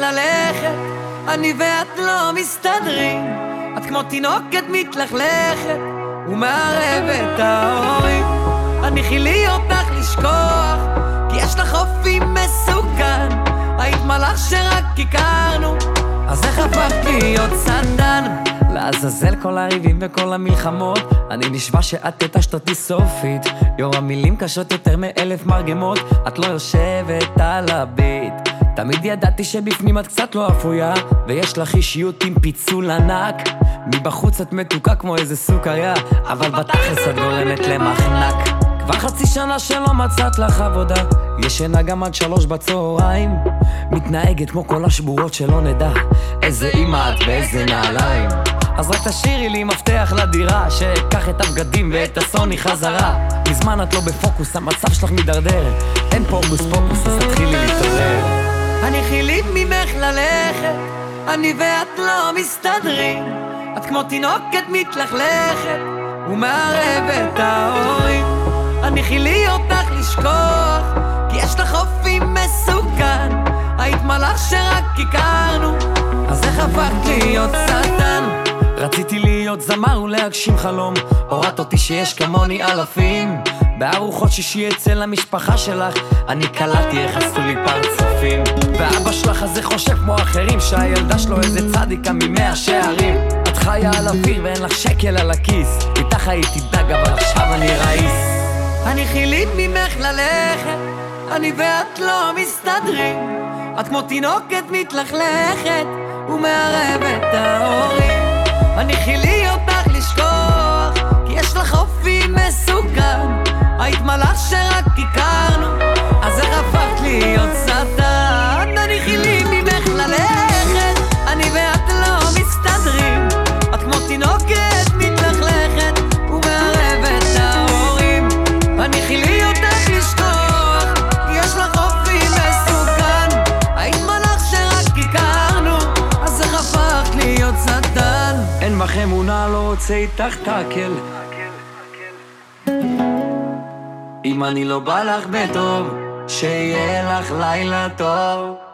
ללכת, אני ואת לא מסתדרים. את כמו תינוקת מתלכלכת ומערבת ההורים. אני חילי אותך לשכוח, כי יש לך אופי מסוכן. היית מלאך שרק הכרנו, אז איך הפכת להיות סנדן? לעזאזל כל הריבים וכל המלחמות, אני נשבע שאת תטשת אותי סופית. יור המילים קשות יותר מ1000 מרגמות, את לא יושבת על הביט. תמיד ידעתי שבפנים את קצת לא אפויה, ויש לך אישיות עם פיצול ענק. מבחוץ את מתוקה כמו איזה סוכריה, אבל בתכלס את גורמת למחנק. כבר חצי שנה שלא מצאת לך עבודה, ישנה גם עד 3 בצהריים. מתנהגת כמו כל השבורות שלא נדע איזה אמא את ואיזה נעליים. אז רק תשאירי לי מפתח לדירה, שאקח את הבגדים ואת הסוני חזרה. מזמן את לא בפוקוס, המצב שלך מדרדר, אין פה הוקוס פוקוס, אז תתחילי להתעורר. אני חילית ממך ללכת, אני ואת לא מסתדרים. את כמו תינוקת מתלכלכת ומערבת ההורים. אני חילי אותך לשכוח, כי יש לך אופי מסוכן. היית מלאך שרק הכרנו, אז איך הפכת להיות סטן? רציתי להיות זמר ולהגשים חלום, הורדת אותי שיש כמוני אלפים. בארוחות שישי אצל המשפחה שלך, אני קלטתי איך עשו לי פרצופים. ואבא שלך הזה חושב כמו אחרים, שהילדה שלו איזה צדיקה מ100 שערים. את חיה על אוויר ואין לך שקל על הכיס, איתך הייתי דג אבל עכשיו אני ראיס. אני חילית ממך ללכת, אני ואת לא מסתדרים. את כמו תינוקת מתלכלכת ומערבת ההורים. אני חילי אותך לשכוח, כי יש לך אופי מסוכן. היית מלאך שרק הכרנו, אז איך הפכת להיות סטן? אני חילי ממך ללכת, אני ואת לא מסתדרים. את כמו תינוקת מתלכלכת ומערבת ההורים. אני חילי אותך לשכוח, כי יש לך אופי מסוכן. היית מלאך שרק הכרנו, אז איך הפכת להיות סטן? אין בך אמונה, לא רוצה איתך תקל. אם אני לא בא לך בטוב, שיהיה לך לילה טוב.